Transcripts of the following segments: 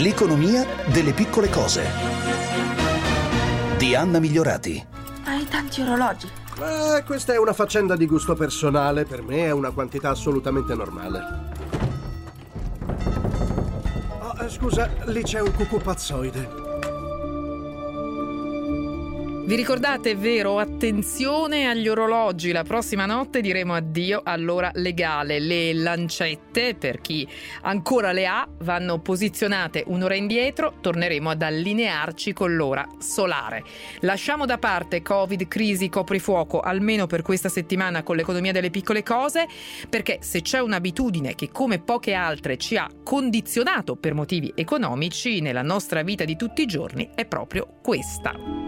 L'economia delle piccole cose di Anna Migliorati. Hai tanti orologi. Questa è una faccenda di gusto personale. Per me è una quantità assolutamente normale. Scusa, lì c'è un cucupazzoide. Vi ricordate, vero? Attenzione agli orologi, la prossima notte diremo addio all'ora legale. Le lancette, per chi ancora le ha, vanno posizionate un'ora indietro, torneremo ad allinearci con l'ora solare. Lasciamo da parte Covid, crisi, coprifuoco, almeno per questa settimana con l'economia delle piccole cose, perché se c'è un'abitudine che come poche altre ci ha condizionato per motivi economici nella nostra vita di tutti i giorni, è proprio questa.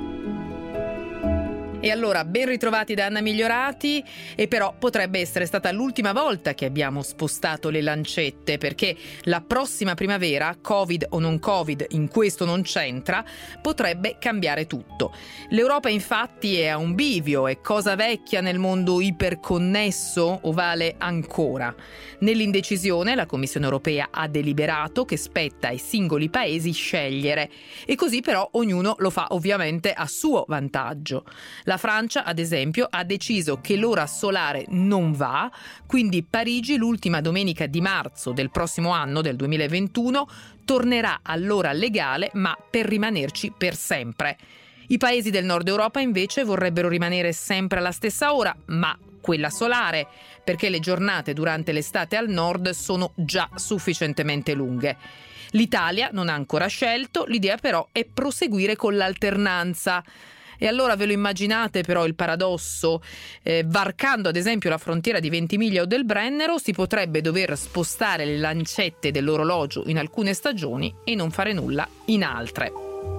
E allora, ben ritrovati da Anna Migliorati, e però potrebbe essere stata l'ultima volta che abbiamo spostato le lancette, perché la prossima primavera, Covid o non Covid, in questo non c'entra, potrebbe cambiare tutto. L'Europa infatti è a un bivio, è cosa vecchia nel mondo iperconnesso o vale ancora? Nell'indecisione la Commissione europea ha deliberato che spetta ai singoli paesi scegliere, e così però ognuno lo fa ovviamente a suo vantaggio. La Francia, ad esempio, ha deciso che l'ora solare non va, quindi Parigi l'ultima domenica di marzo del prossimo anno, del 2021, tornerà all'ora legale, ma per rimanerci per sempre. I paesi del nord Europa invece vorrebbero rimanere sempre alla stessa ora, ma quella solare, perché le giornate durante l'estate al nord sono già sufficientemente lunghe. L'Italia non ha ancora scelto, l'idea però è proseguire con l'alternanza. E allora ve lo immaginate però il paradosso? Varcando ad esempio la frontiera di Ventimiglia o del Brennero si potrebbe dover spostare le lancette dell'orologio in alcune stagioni e non fare nulla in altre.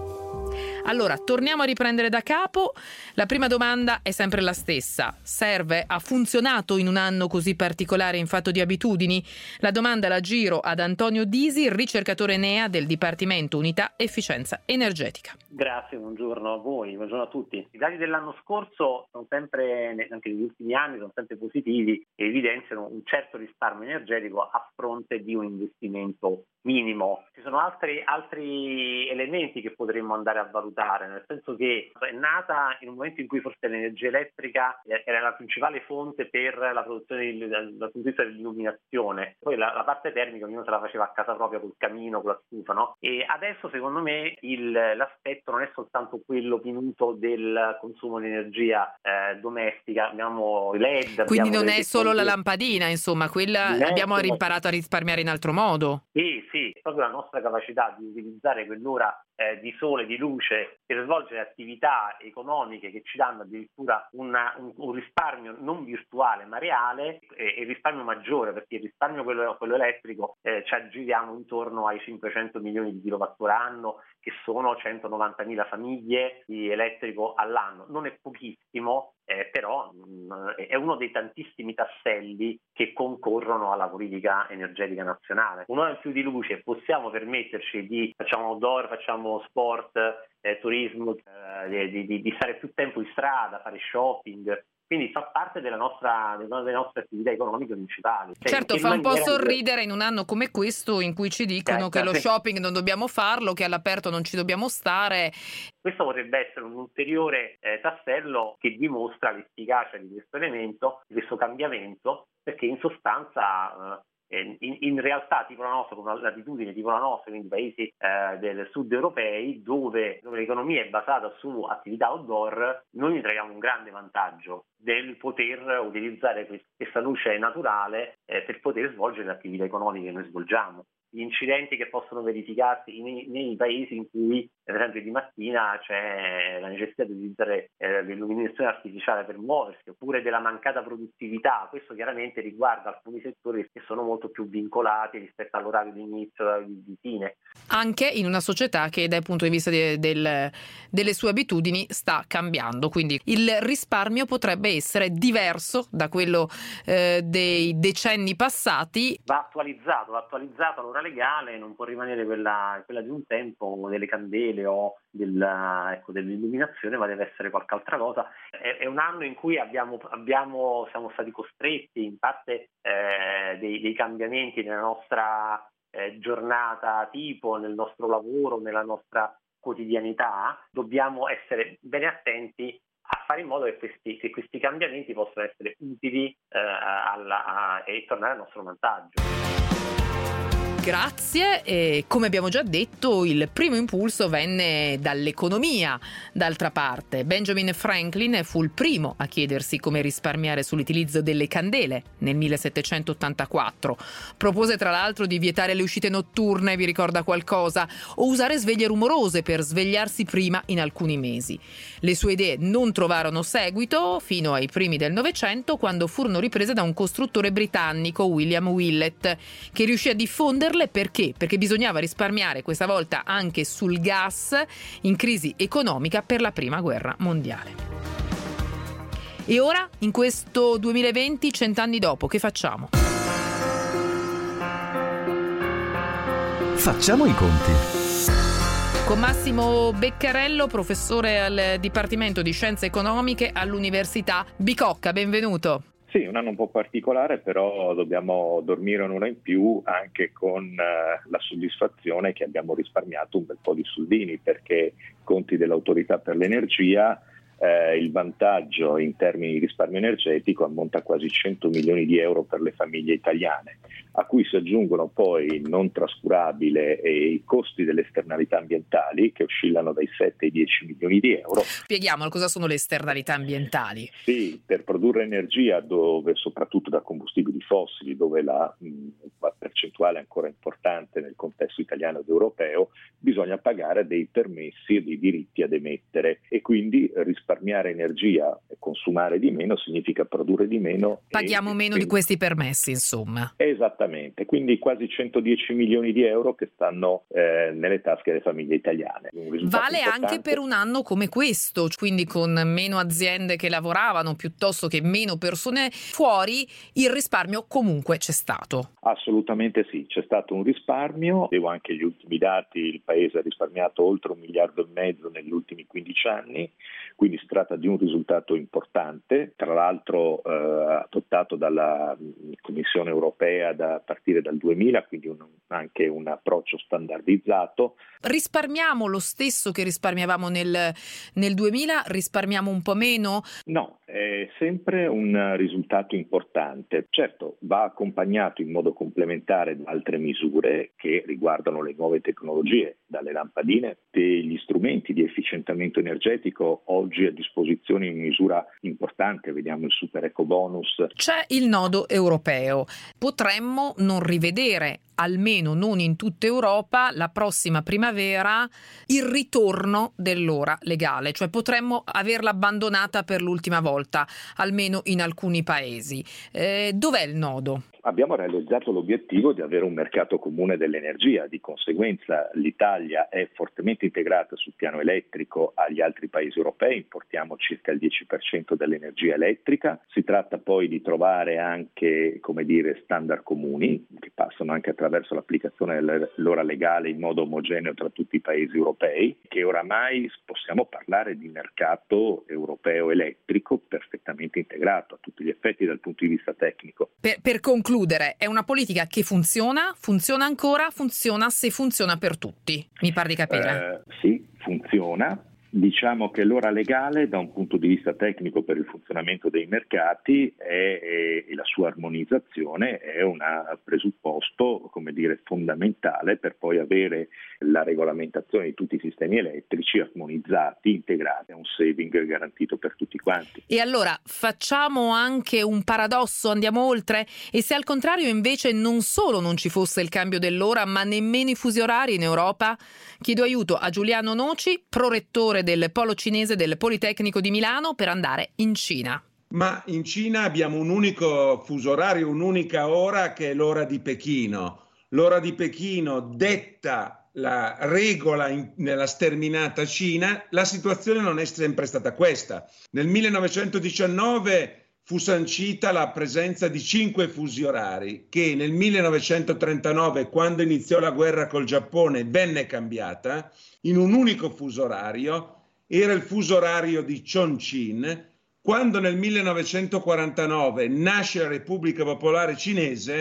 Allora, torniamo a riprendere da capo. La prima domanda è sempre la stessa. Serve? Ha funzionato in un anno così particolare in fatto di abitudini? La domanda la giro ad Antonio Disi, ricercatore Enea del Dipartimento Unità Efficienza Energetica. Grazie, buongiorno a voi, buongiorno a tutti. I dati dell'anno scorso sono sempre, anche negli ultimi anni, sono sempre positivi e evidenziano un certo risparmio energetico a fronte di un investimento minimo. Ci sono altri elementi che potremmo andare a valutare, nel senso che è nata in un momento in cui forse l'energia elettrica era la principale fonte per la produzione dal punto di vista dell'illuminazione. Poi la parte termica ognuno se la faceva a casa propria col camino, con la stufa, no? E adesso secondo me l'aspetto non è soltanto quello minuto del consumo di energia domestica, abbiamo i LED. Quindi non è solo la lampadina, insomma, quella abbiamo imparato a risparmiare in altro modo. Sì, proprio la nostra capacità di utilizzare quell'ora di sole, di luce per svolgere attività economiche che ci danno addirittura un risparmio non virtuale ma reale, e il risparmio maggiore, perché il risparmio quello elettrico ci aggiriamo intorno ai 500 milioni di kilowattora anno, che sono 190.000 famiglie di elettrico all'anno. Non è pochissimo, però è uno dei tantissimi tasselli che concorrono alla politica energetica nazionale. Un'ora in più di luce, possiamo permetterci facciamo outdoor, facciamo sport, turismo, di stare più tempo in strada, fare shopping. Quindi fa parte delle nostre attività economiche principali. Certo, fa un po' sorridere in un anno come questo in cui ci dicono che lo shopping non dobbiamo farlo, che all'aperto non ci dobbiamo stare. Questo potrebbe essere un ulteriore tassello che dimostra l'efficacia di questo elemento, di questo cambiamento, perché in sostanza in realtà tipo la nostra, con una latitudine tipo la nostra, quindi paesi del sud europei, dove l'economia è basata su attività outdoor, noi ne traiamo un grande vantaggio del poter utilizzare questa luce naturale per poter svolgere le attività economiche che noi svolgiamo. Gli incidenti che possono verificarsi nei paesi in cui, per esempio, di mattina c'è la necessità di utilizzare l'illuminazione artificiale per muoversi, oppure della mancata produttività. Questo chiaramente riguarda alcuni settori che sono molto più vincolati rispetto all'orario di inizio di fine. Anche in una società che dal punto di vista delle sue abitudini sta cambiando, quindi il risparmio potrebbe essere diverso da quello dei decenni passati. Va attualizzato l'ora legale, non può rimanere quella di un tempo, delle candele o dell'illuminazione, ma deve essere qualche altra cosa. È un anno in cui siamo stati costretti in parte dei cambiamenti nella nostra giornata tipo, nel nostro lavoro, nella nostra quotidianità, dobbiamo essere bene attenti a fare in modo che questi cambiamenti possano essere utili e tornare al nostro vantaggio. Grazie, e come abbiamo già detto il primo impulso venne dall'economia. D'altra parte Benjamin Franklin fu il primo a chiedersi come risparmiare sull'utilizzo delle candele nel 1784. Propose tra l'altro di vietare le uscite notturne, vi ricorda qualcosa? O usare sveglie rumorose per svegliarsi prima in alcuni mesi. Le sue idee non trovarono seguito fino ai primi del Novecento, quando furono riprese da un costruttore britannico, William Willett, che riuscì a diffonderle. Perché? Perché bisognava risparmiare questa volta anche sul gas in crisi economica per la prima guerra mondiale. E ora, in questo 2020, 100 anni dopo, che facciamo? Facciamo i conti. Con Massimo Beccarello, professore al Dipartimento di Scienze Economiche all'Università Bicocca. Benvenuto. Sì, un anno un po' particolare, però dobbiamo dormire un'ora in più anche con la soddisfazione che abbiamo risparmiato un bel po' di soldini, perché conti dell'Autorità per l'Energia, il vantaggio in termini di risparmio energetico ammonta a quasi 100 milioni di euro per le famiglie italiane, a cui si aggiungono poi il non trascurabile e i costi delle esternalità ambientali, che oscillano dai 7 ai 10 milioni di euro. Spieghiamo cosa sono le esternalità ambientali. Sì, per produrre energia, dove soprattutto da combustibili fossili, dove la percentuale è ancora importante nel contesto italiano ed europeo, bisogna pagare dei permessi e dei diritti ad emettere, e quindi risparmiare energia e consumare di meno significa produrre di meno. Paghiamo meno di questi permessi, insomma. Esattamente, quindi quasi 110 milioni di euro che stanno nelle tasche delle famiglie italiane. Vale anche per un anno come questo, quindi con meno aziende che lavoravano piuttosto che meno persone fuori, il risparmio comunque c'è stato. Assolutamente sì, c'è stato un risparmio. Devo anche gli ultimi dati: il Paese ha risparmiato oltre 1,5 miliardi negli ultimi 15 anni, quindi si tratta di un risultato importante, tra l'altro adottato dalla Commissione europea a partire dal 2000, quindi anche un approccio standardizzato. Risparmiamo lo stesso che risparmiavamo nel 2000? Risparmiamo un po' meno? No, è sempre un risultato importante. Certo, va accompagnato in modo complementare da altre misure che riguardano le nuove tecnologie, dalle lampadine, degli strumenti di efficientamento energetico oggi a disposizione in misura importante. Vediamo il super eco bonus. C'è il nodo europeo. Potremmo non rivedere, almeno non in tutta Europa, la prossima primavera il ritorno dell'ora legale, cioè potremmo averla abbandonata per l'ultima volta, almeno in alcuni paesi. Dov'è il nodo? Abbiamo realizzato l'obiettivo di avere un mercato comune dell'energia, di conseguenza l'Italia è fortemente integrata sul piano elettrico agli altri paesi europei, importiamo circa il 10% dell'energia elettrica. Si tratta poi di trovare anche, standard comuni che passano anche attraverso l'applicazione dell'ora legale in modo omogeneo tra tutti i paesi europei, che oramai possiamo parlare di mercato europeo elettrico perfettamente integrato a tutti gli effetti dal punto di vista tecnico. Per concludere, è una politica che funziona ancora, funziona se funziona per tutti, mi pare di capire. Sì, funziona. Diciamo che l'ora legale da un punto di vista tecnico per il funzionamento dei mercati e la sua armonizzazione è un presupposto, fondamentale per poi avere la regolamentazione di tutti i sistemi elettrici armonizzati, integrati, a un saving garantito per tutti quanti. E allora facciamo anche un paradosso, andiamo oltre? E se al contrario invece non solo non ci fosse il cambio dell'ora, ma nemmeno i fusi orari in Europa? Chiedo aiuto a Giuliano Noci, prorettore del polo cinese del Politecnico di Milano, per andare in Cina. Ma in Cina abbiamo un unico fuso orario, un'unica ora, che è l'ora di Pechino. L'ora di Pechino detta la regola nella sterminata Cina. La situazione non è sempre stata questa. Nel 1919 fu sancita la presenza di 5 fusi orari, che nel 1939, quando iniziò la guerra col Giappone, venne cambiata in un unico fuso orario. Era il fuso orario di Chongqing. Quando nel 1949 nasce la Repubblica Popolare Cinese,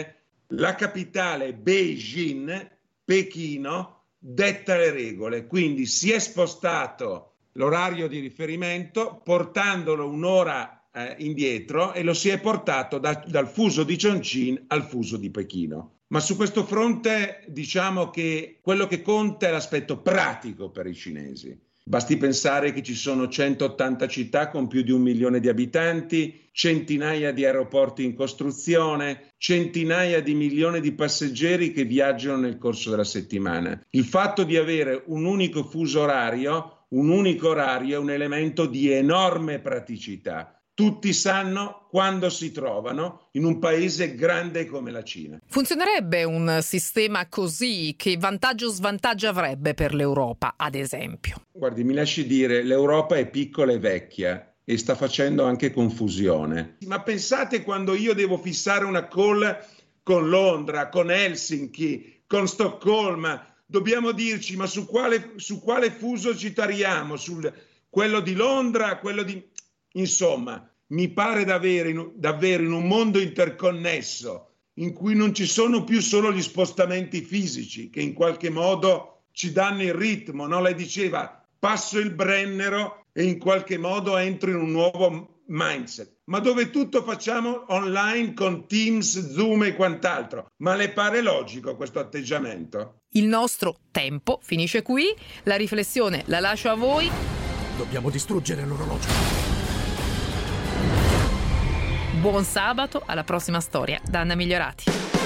La capitale Beijing, Pechino, detta le regole, quindi si è spostato l'orario di riferimento portandolo un'ora indietro e lo si è portato dal fuso di Chongqing al fuso di Pechino. Ma su questo fronte diciamo che quello che conta è l'aspetto pratico per i cinesi. Basti pensare che ci sono 180 città con più di 1 milione di abitanti, centinaia di aeroporti in costruzione, centinaia di milioni di passeggeri che viaggiano nel corso della settimana. Il fatto di avere un unico fuso orario, un unico orario, è un elemento di enorme praticità. Tutti sanno quando si trovano in un paese grande come la Cina. Funzionerebbe un sistema così? Che vantaggio o svantaggio avrebbe per l'Europa, ad esempio? Guardi, mi lasci dire, l'Europa è piccola e vecchia e sta facendo anche confusione. Ma pensate quando io devo fissare una call con Londra, con Helsinki, con Stoccolma, dobbiamo dirci ma su quale fuso ci tariamo? Quello di Londra, quello di... Insomma, mi pare davvero in un mondo interconnesso in cui non ci sono più solo gli spostamenti fisici che in qualche modo ci danno il ritmo, no? Lei diceva passo il Brennero e in qualche modo entro in un nuovo mindset, ma dove tutto facciamo online con Teams, Zoom e quant'altro. Ma le pare logico questo atteggiamento? Il nostro tempo finisce qui, la riflessione la lascio a voi. Dobbiamo distruggere l'orologio. Buon sabato, alla prossima storia da Anna Migliorati.